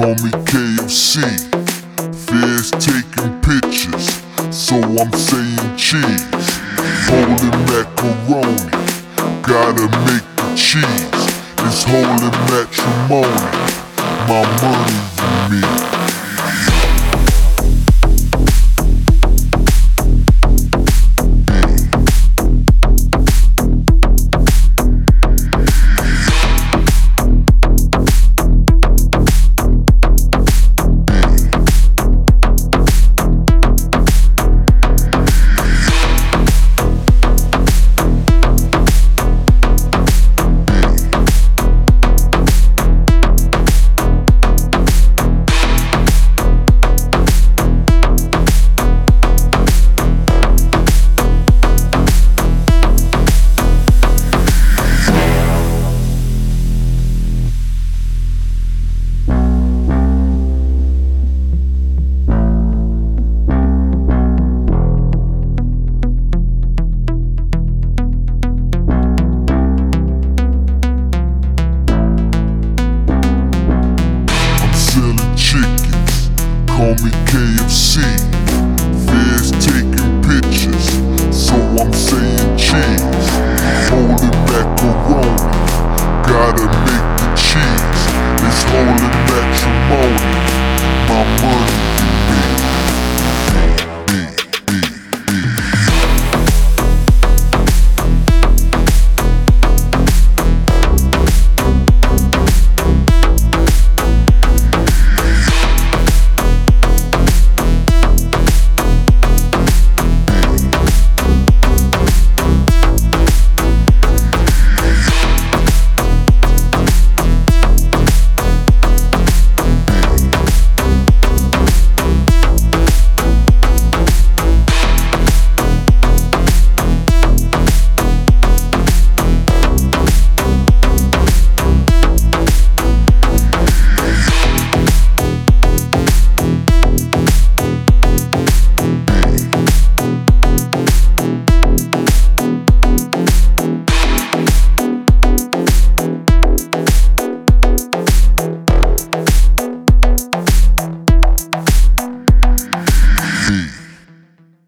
call me KFC. Feds taking pictures, so I'm saying cheese. Holy macaroni, gotta make the cheese. It's holy matrimony, my money for me. Call me KFC. Feds taking pictures, so I'm saying cheese. Holy macaroni, gotta make the cheese. It's holy matrimony, my money